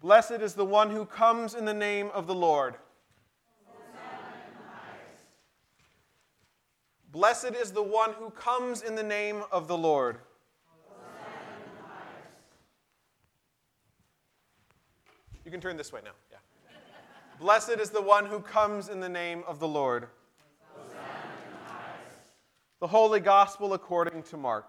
Blessed is the one who comes in the name of the Lord. Blessed is the one who comes in the name of the Lord. You can turn this way now. Yeah. Blessed is the one who comes in the name of the Lord. The Holy Gospel according to Mark.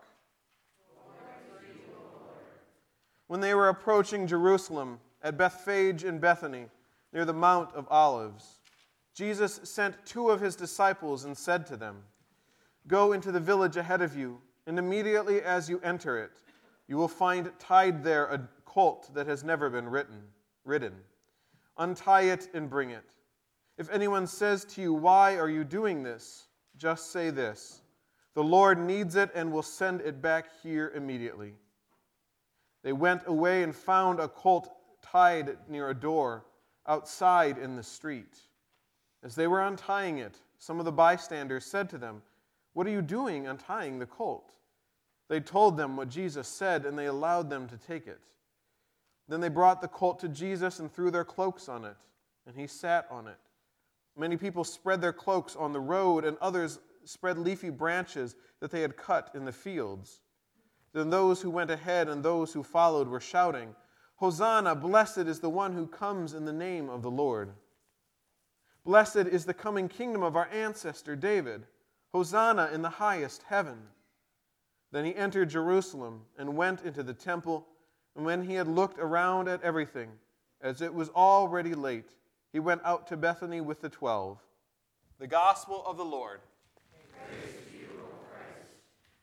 When they were approaching Jerusalem, at Bethphage and Bethany, near the Mount of Olives, Jesus sent 2 of his disciples and said to them, "Go into the village ahead of you, and immediately as you enter it, you will find tied there a colt that has never been ridden. Untie it and bring it. If anyone says to you, 'Why are you doing this?' just say this, 'The Lord needs it and will send it back here immediately.'" They went away and found a colt tied near a door outside in the street. As they were untying it, some of the bystanders said to them, "What are you doing untying the colt?" They told them what Jesus said, and they allowed them to take it. Then they brought the colt to Jesus and threw their cloaks on it, and he sat on it. Many people spread their cloaks on the road, and others spread leafy branches that they had cut in the fields. Then those who went ahead and those who followed were shouting, "Hosanna, blessed is the one who comes in the name of the Lord. Blessed is the coming kingdom of our ancestor David. Hosanna in the highest heaven." Then he entered Jerusalem and went into the temple, and when he had looked around at everything, as it was already late, he went out to Bethany with the 12. The Gospel of the Lord. Praise to you, O Christ.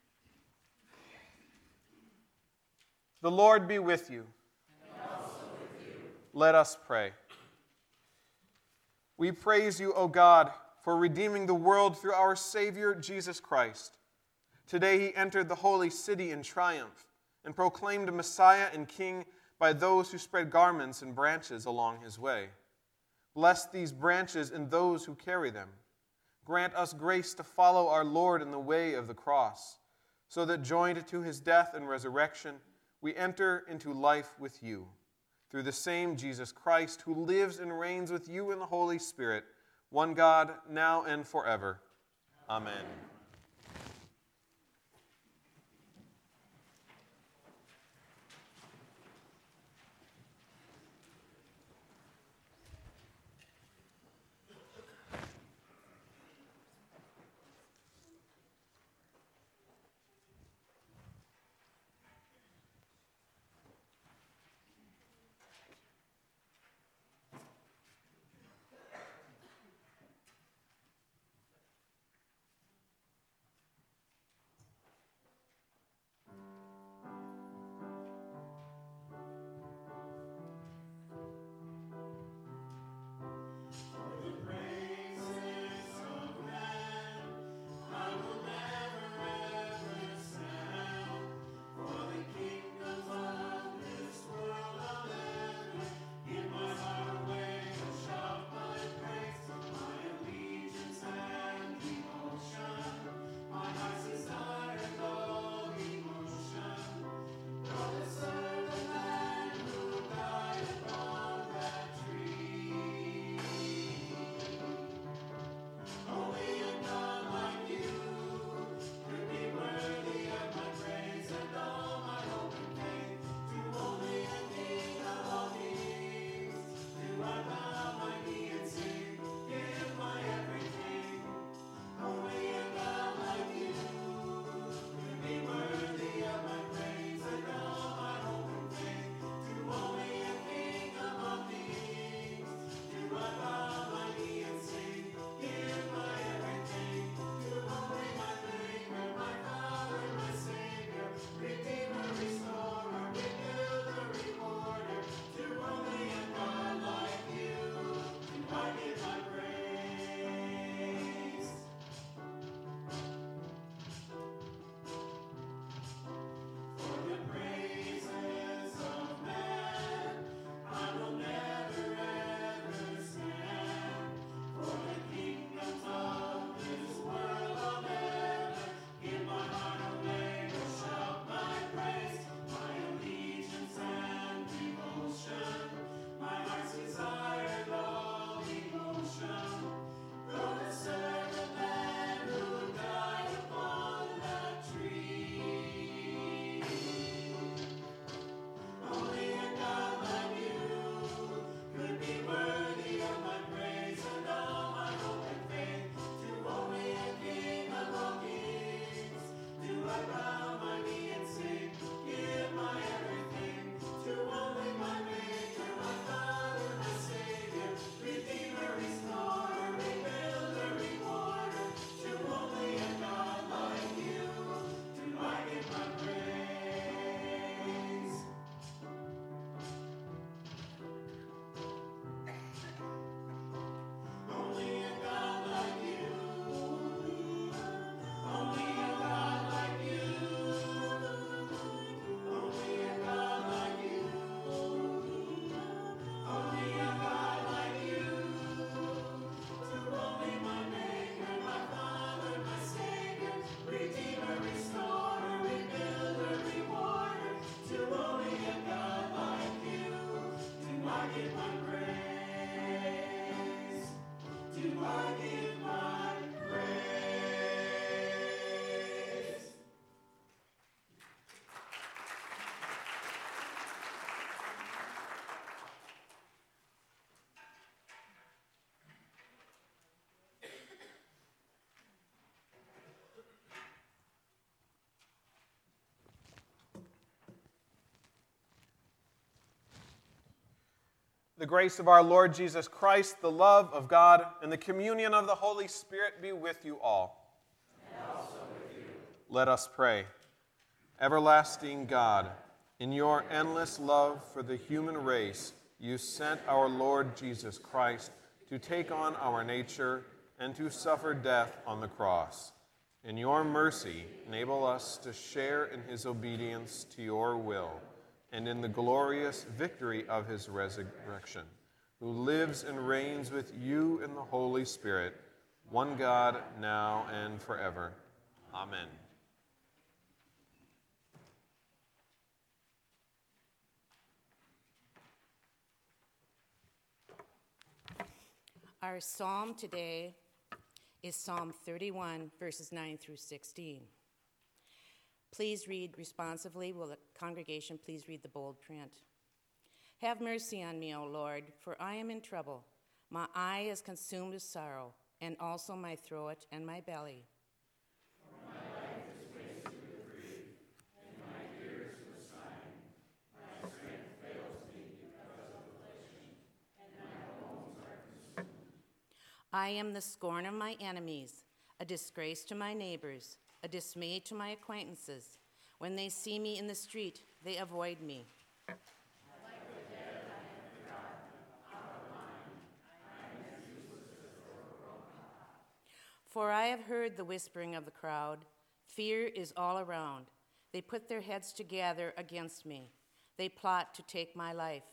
The Lord be with you. And also with you. Let us pray. We praise you, O God, for redeeming the world through our Savior, Jesus Christ. Today he entered the holy city in triumph and proclaimed Messiah and King by those who spread garments and branches along his way. Bless these branches and those who carry them. Grant us grace to follow our Lord in the way of the cross, so that joined to his death and resurrection, we enter into life with you. Through the same Jesus Christ, who lives and reigns with you in the Holy Spirit, one God, now and forever. Amen. The grace of our Lord Jesus Christ, the love of God, and the communion of the Holy Spirit be with you all. And also with you. Let us pray. Everlasting God, in your endless love for the human race, you sent our Lord Jesus Christ to take on our nature and to suffer death on the cross. In your mercy, enable us to share in his obedience to your will and in the glorious victory of his resurrection, who lives and reigns with you in the Holy Spirit, one God, now and forever. Amen. Our psalm today is Psalm 31, verses 9 through 16. Please read responsively. Will the congregation please read the bold print? Have mercy on me, O Lord, for I am in trouble. My eye is consumed with sorrow, and also my throat and my belly. For my life is wasted with grief, and my years with sighing. My strength fails me because of affliction, and my bones are consumed. I am the scorn of my enemies, a disgrace to my neighbors, a dismay to my acquaintances. When they see me in the street, they avoid me. Like the dead I am forgotten, out of mind. I am as useless as a broken pot. For I have heard the whispering of the crowd. Fear is all around. They put their heads together against me. They plot to take my life.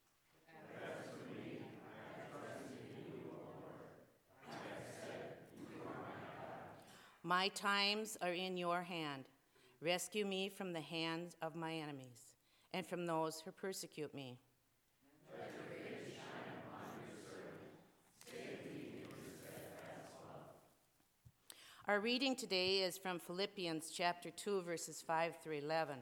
As for me, I have trusted in you, O Lord. I have said, you are my God. My times are in your hand. Rescue me from the hands of my enemies and from those who persecute me. Let your face shine upon your servant. Save me in your steadfast love. Our reading today is from Philippians chapter 2, verses 5 through 11.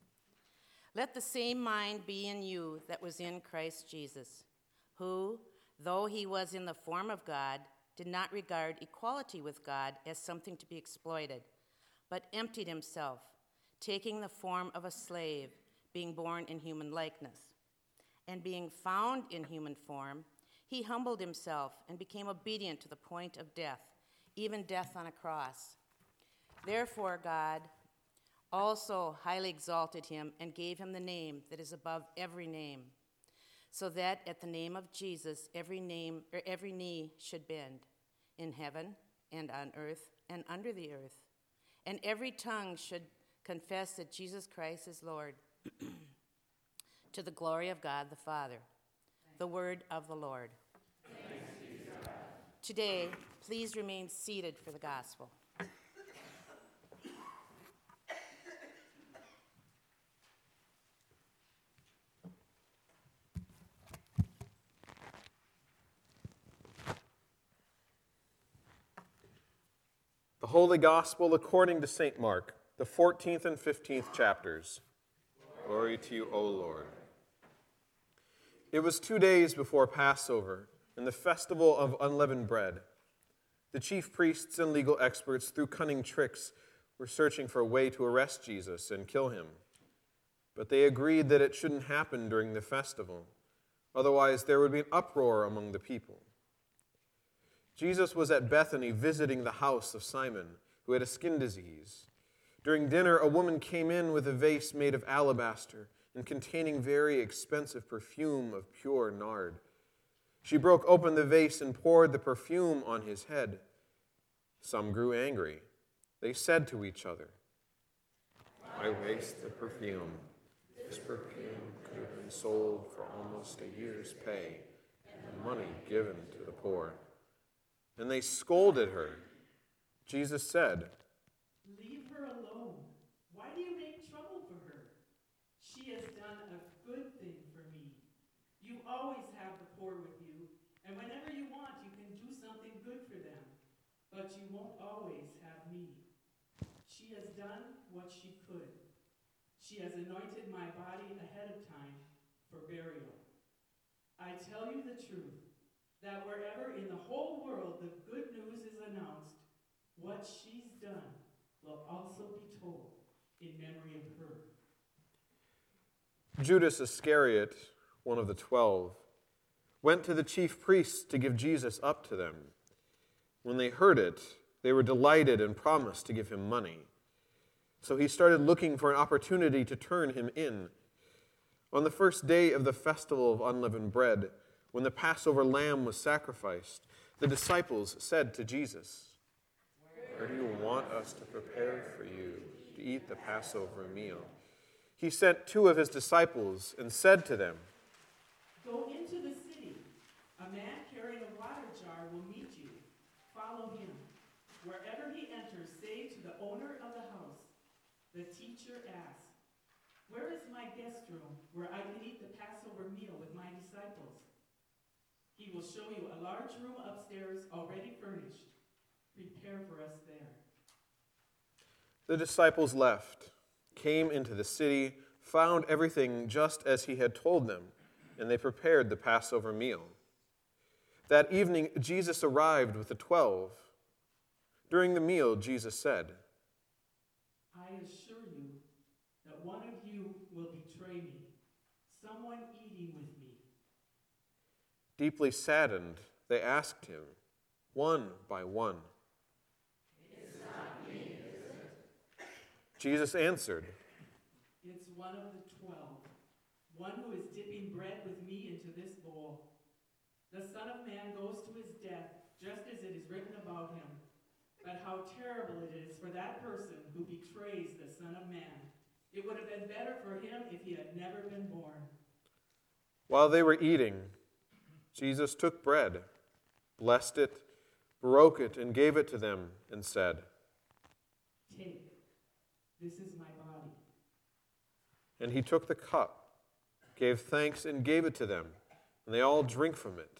Let the same mind be in you that was in Christ Jesus, who, though he was in the form of God, did not regard equality with God as something to be exploited, but emptied himself, taking the form of a slave, being born in human likeness. And being found in human form, he humbled himself and became obedient to the point of death, even death on a cross. Therefore God also highly exalted him and gave him the name that is above every name, so that at the name of Jesus every knee should bend, in heaven and on earth and under the earth, and every tongue should confess that Jesus Christ is Lord, to the glory of God the Father. The word of the Lord. Thanks be to God. Today, please remain seated for the gospel. The Holy Gospel according to St. Mark, the 14th and 15th chapters. Glory to you, O Lord. It was 2 days before Passover and the festival of unleavened bread. The chief priests and legal experts, through cunning tricks, were searching for a way to arrest Jesus and kill him. But they agreed that it shouldn't happen during the festival. Otherwise, there would be an uproar among the people. Jesus was at Bethany visiting the house of Simon, who had a skin disease. During dinner, a woman came in with a vase made of alabaster and containing very expensive perfume of pure nard. She broke open the vase and poured the perfume on his head. Some grew angry. They said to each other, "Why waste the perfume? This perfume could have been sold for almost a year's pay and the money given to the poor." And they scolded her. Jesus said, "Leave her alone. Why do you make trouble for her? She has done a good thing for me. You always have the poor with you, and whenever you want, you can do something good for them. But you won't always have me. She has done what she could. She has anointed my body ahead of time for burial. I tell you the truth, that wherever in the whole world the good news is announced, what she's done will also be told in memory of her." Judas Iscariot, one of the 12, went to the chief priests to give Jesus up to them. When they heard it, they were delighted and promised to give him money. So he started looking for an opportunity to turn him in. On the first day of the festival of unleavened bread, when the Passover lamb was sacrificed, the disciples said to Jesus, "Where do you want us to prepare for you to eat the Passover meal?" He sent 2 of his disciples and said to them, Go into the city. A man carrying a water jar will meet you. Follow him. Wherever he enters, say to the owner of the house, "The teacher asks, 'Where is my guest room where I can eat the Passover meal with my disciples?' He will show you a large room upstairs already furnished. Prepare for us there." The disciples left, came into the city, found everything just as he had told them, and they prepared the Passover meal. That evening, Jesus arrived with the 12. During the meal, Jesus said, "I assure you that one of you will betray me, someone eating with me." Deeply saddened, they asked him, one by one, It's not me, is it? Jesus answered, "It's one of the 12, one who is dipping bread with me into this bowl. The Son of Man goes to his death, just as it is written about him. But how terrible it is for that person who betrays the Son of Man. It would have been better for him if he had never been born." While they were eating, Jesus took bread, blessed it, broke it, and gave it to them, and said, "Take, this is my body." And he took the cup, gave thanks, and gave it to them, and they all drank from it.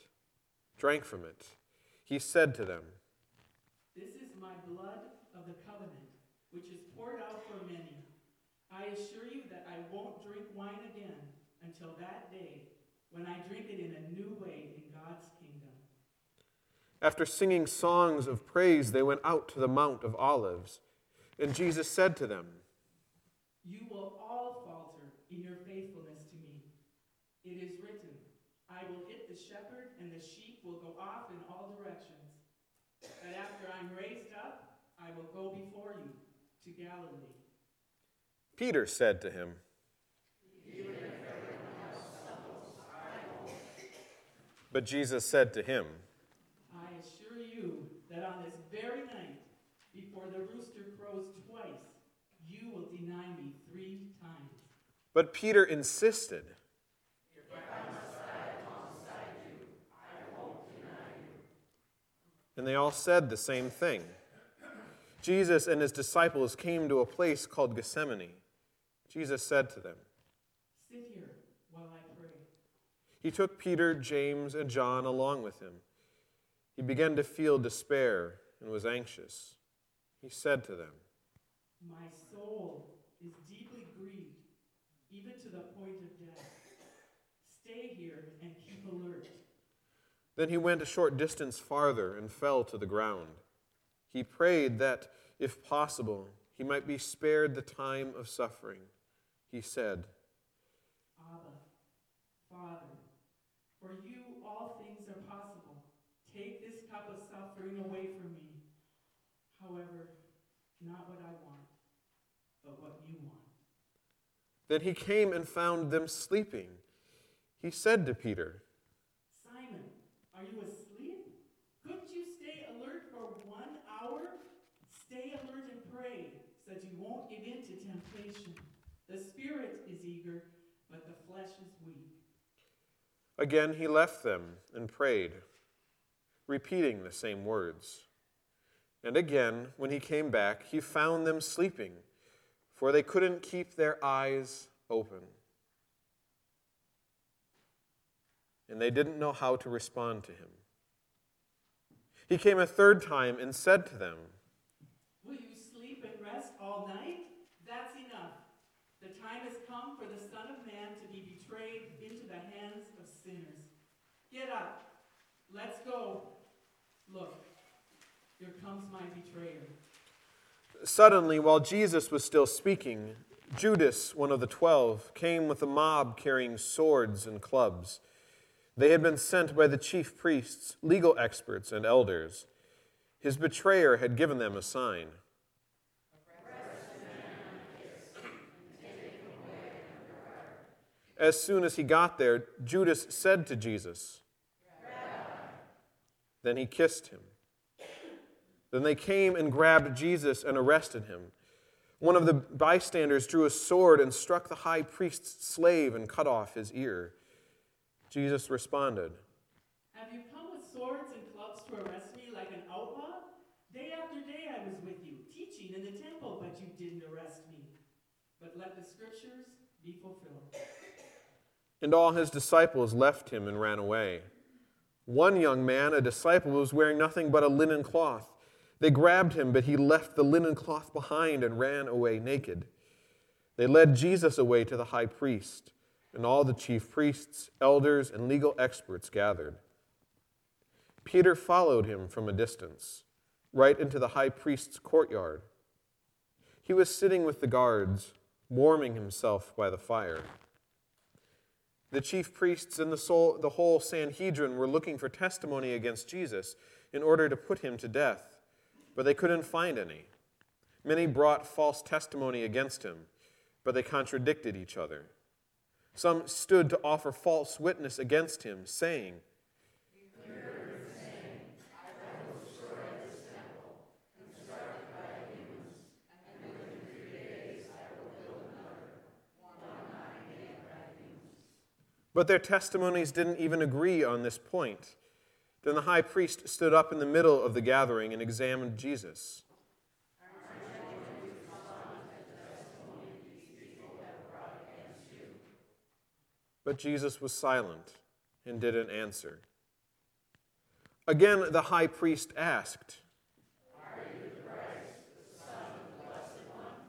He said to them, "This is my blood of the covenant, which is poured out for many. I assure you that I won't drink wine again until that day, when I drink it in a new way in God's kingdom." After singing songs of praise, they went out to the Mount of Olives. And Jesus said to them, "You will all falter in your faithfulness to me. It is written, 'I will hit the shepherd, and the sheep will go off in all directions.' But after I'm raised up, I will go before you to Galilee." Peter said to him, But Jesus said to him, "I assure you that on this very night, before the rooster crows twice, you will deny me 3 times." But Peter insisted, If I must die alongside you, I won't deny you. and they all said the same thing. Jesus and his disciples came to a place called Gethsemane. Jesus said to them, "Sit here while I pray." He took Peter, James, and John along with him. He began to feel despair and was anxious. He said to them, "My soul is deeply grieved, even to the point of death. Stay here and keep alert." Then he went a short distance farther and fell to the ground. He prayed that, if possible, he might be spared the time of suffering. He said, "Abba, Father, for you all things are possible. Take this cup of suffering away from me. However, not what I want, but what you want." Then he came and found them sleeping. He said to Peter, "Simon, are you asleep? Couldn't you stay alert for 1 hour? Stay alert and pray, so that you won't give in to temptation. The spirit is eager, but the flesh is weak." Again he left them and prayed, repeating the same words. And again, when he came back, he found them sleeping, for they couldn't keep their eyes open. And they didn't know how to respond to him. He came a 3rd time and said to them, "Will you sleep and rest all night? That's enough. The time has come for the Son of Man to be betrayed into the hands of sinners. Get up. Let's go. Look, here comes my betrayer." Suddenly, while Jesus was still speaking, Judas, one of the 12, came with a mob carrying swords and clubs. They had been sent by the chief priests, legal experts, and elders. His betrayer had given them a sign. As soon as he got there, Judas said to Jesus, "Rabbi." Then he kissed him. Then they came and grabbed Jesus and arrested him. One of the bystanders drew a sword and struck the high priest's slave and cut off his ear. Jesus responded, "Have you come with swords and clubs to arrest me like an outlaw? Day after day I was with you, teaching in the temple, but you didn't arrest me. But let the scriptures be fulfilled." And all his disciples left him and ran away. One young man, a disciple, was wearing nothing but a linen cloth. They grabbed him, but he left the linen cloth behind and ran away naked. They led Jesus away to the high priest, and all the chief priests, elders, and legal experts gathered. Peter followed him from a distance, right into the high priest's courtyard. He was sitting with the guards, warming himself by the fire. The chief priests and the whole Sanhedrin were looking for testimony against Jesus in order to put him to death, but they couldn't find any. Many brought false testimony against him, but they contradicted each other. Some stood to offer false witness against him, saying, but their testimonies didn't even agree on this point. Then the high priest stood up in the middle of the gathering and examined Jesus. But Jesus was silent and didn't answer. Again, the high priest asked, "Are you the Christ, the Son of the Blessed One?"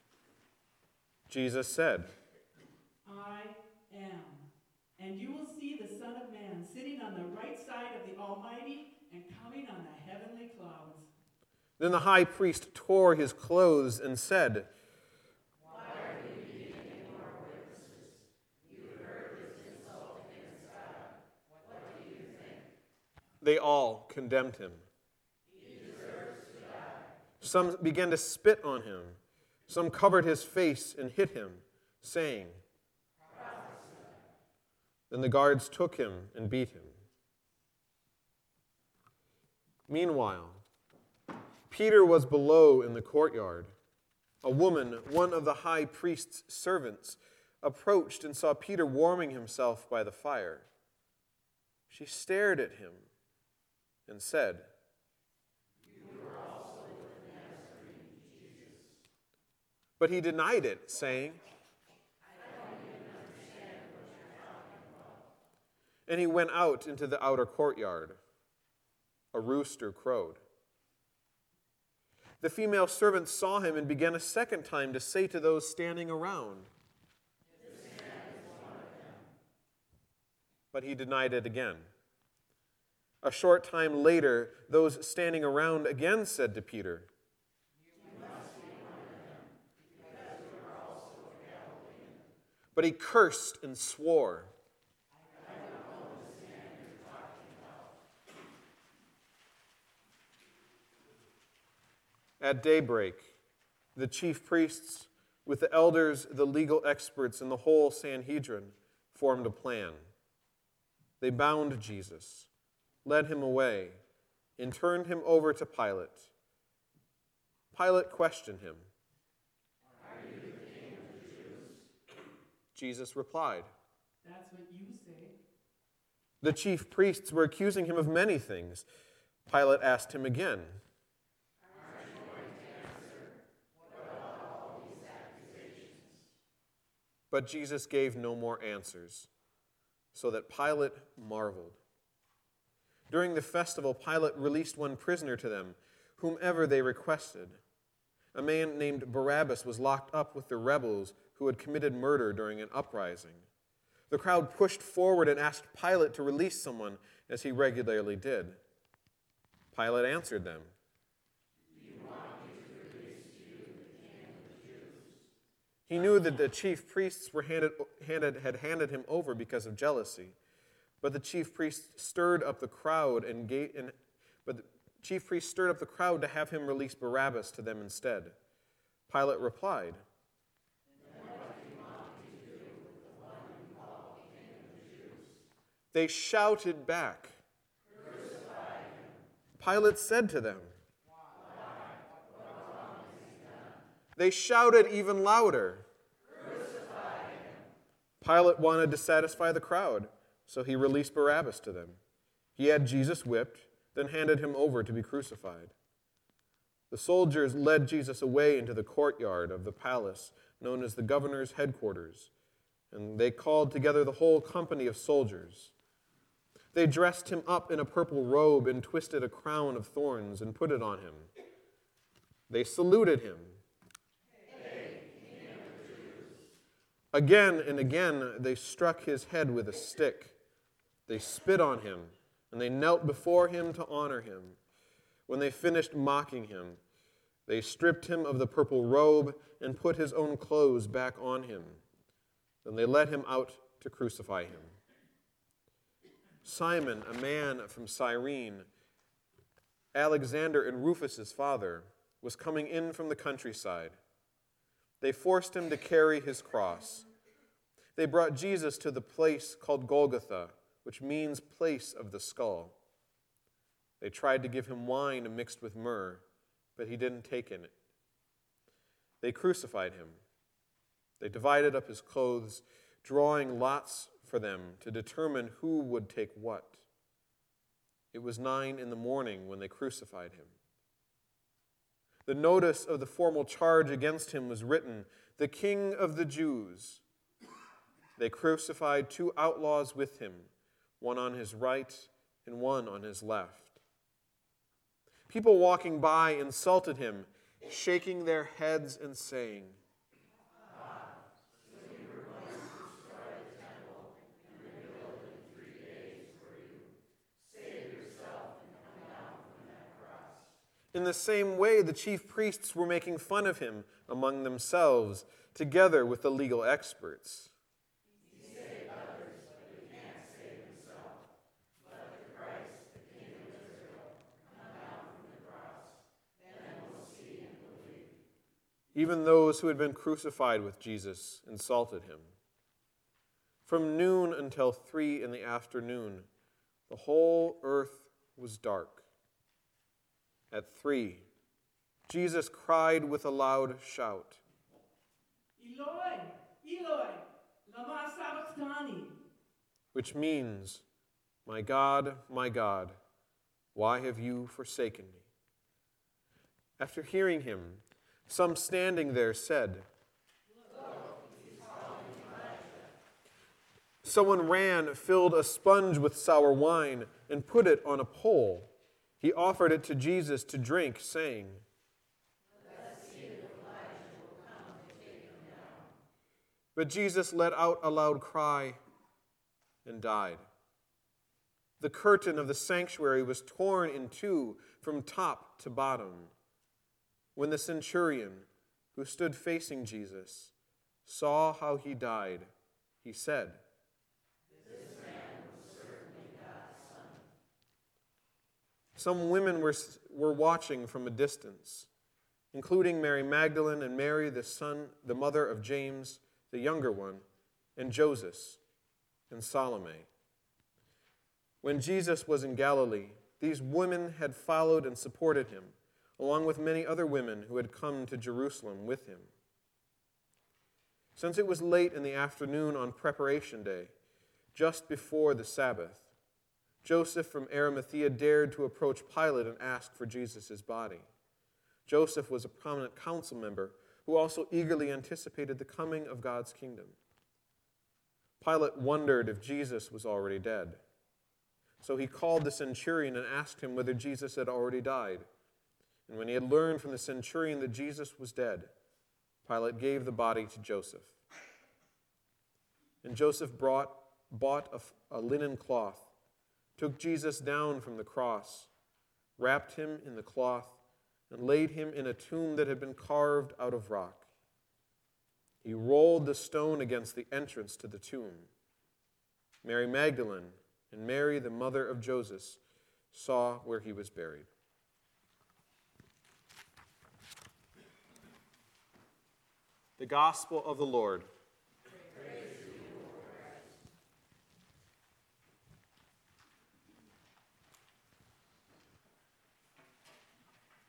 Jesus said, "I am. And you will see the Son of Man sitting on the right side of the Almighty and coming on the heavenly clouds." Then the high priest tore his clothes and said, "Why are you beating any more witnesses? You heard his insult against God. What do you think?" They all condemned him. "He deserves to die." Some began to spit on him. Some covered his face and hit him, saying, "Prophesy." Then the guards took him and beat him. Meanwhile, Peter was below in the courtyard. A woman, one of the high priest's servants, approached and saw Peter warming himself by the fire. She stared at him and said, "You were also with the Nazarene, Jesus." But he denied it, saying, "I don't even understand what you're talking about." And he went out into the outer courtyard. A rooster crowed. The female servant saw him and began a second time to say to those standing around, "This man is one of them." But he denied it again. A short time later, those standing around again said to Peter, "You must be one of them, because you are also a Galilean." But he cursed and swore. "I don't know this man you're talking about." At daybreak, the chief priests, with the elders, the legal experts, and the whole Sanhedrin, formed a plan. They bound Jesus, led him away, and turned him over to Pilate. Pilate questioned him. "Are you the king of the Jews?" Jesus replied, "That's what you say." The chief priests were accusing him of many things. Pilate asked him again, "Aren't you going to answer? What about all these accusations?" But Jesus gave no more answers, so that Pilate marveled. During the festival, Pilate released one prisoner to them, whomever they requested. A man named Barabbas was locked up with the rebels who had committed murder during an uprising. The crowd pushed forward and asked Pilate to release someone, as he regularly did. Pilate answered them, "Do you want me to release to you the King of the Jews?" He knew that the chief priests had handed him over because of jealousy. But the chief priest stirred up the crowd to have him release Barabbas to them instead. Pilate replied, "And what do you want me to do with the one you call the King of the Jews?" They shouted back, "Crucify him." Pilate said to them, "Why? What wrong has he done?" They shouted even louder, "Crucify him." Pilate wanted to satisfy the crowd, so he released Barabbas to them. He had Jesus whipped, then handed him over to be crucified. The soldiers led Jesus away into the courtyard of the palace known as the governor's headquarters, and they called together the whole company of soldiers. They dressed him up in a purple robe and twisted a crown of thorns and put it on him. They saluted him. "Hey, King of the Jews." Again and again they struck his head with a stick. They spit on him, and they knelt before him to honor him. When they finished mocking him, they stripped him of the purple robe and put his own clothes back on him. Then they led him out to crucify him. Simon, a man from Cyrene, Alexander and Rufus' father, was coming in from the countryside. They forced him to carry his cross. They brought Jesus to the place called Golgotha, which means place of the skull. They tried to give him wine mixed with myrrh, but he didn't take it. They crucified him. They divided up his clothes, drawing lots for them to determine who would take what. It was 9 a.m. when they crucified him. The notice of the formal charge against him was written, "The King of the Jews." They crucified 2 outlaws with him, one on his right and one on his left. People walking by insulted him, shaking their heads and saying, "So you were going to destroy the temple and rebuild it in 3 days, were you? Save yourself and come down from that cross." In the same way, the chief priests were making fun of him among themselves, together with the legal experts. Even those who had been crucified with Jesus insulted him. From noon until 3 p.m, the whole earth was dark. At 3, Jesus cried with a loud shout, "Eloi, Eloi, lama sabachthani," which means, my God, why have you forsaken me?" After hearing him, some standing there said, "Look, he's calling Elijah." Someone ran, filled a sponge with sour wine, and put it on a pole. He offered it to Jesus to drink, saying, "Let's see if Elijah will come and take him down." But Jesus let out a loud cry and died. The curtain of the sanctuary was torn in two from top to bottom. When the centurion, who stood facing Jesus, saw how he died, he said, "This man was certainly God's son." Some women were watching from a distance, including Mary Magdalene and Mary, the mother of James, the younger one, and Joseph and Salome. When Jesus was in Galilee, these women had followed and supported him, along with many other women who had come to Jerusalem with him. Since it was late in the afternoon on Preparation Day, just before the Sabbath, Joseph from Arimathea dared to approach Pilate and ask for Jesus' body. Joseph was a prominent council member who also eagerly anticipated the coming of God's kingdom. Pilate wondered if Jesus was already dead. So he called the centurion and asked him whether Jesus had already died. And when he had learned from the centurion that Jesus was dead, Pilate gave the body to Joseph. And Joseph bought a linen cloth, took Jesus down from the cross, wrapped him in the cloth, and laid him in a tomb that had been carved out of rock. He rolled the stone against the entrance to the tomb. Mary Magdalene And Mary, the mother of Joseph, saw where he was buried. The Gospel of the Lord.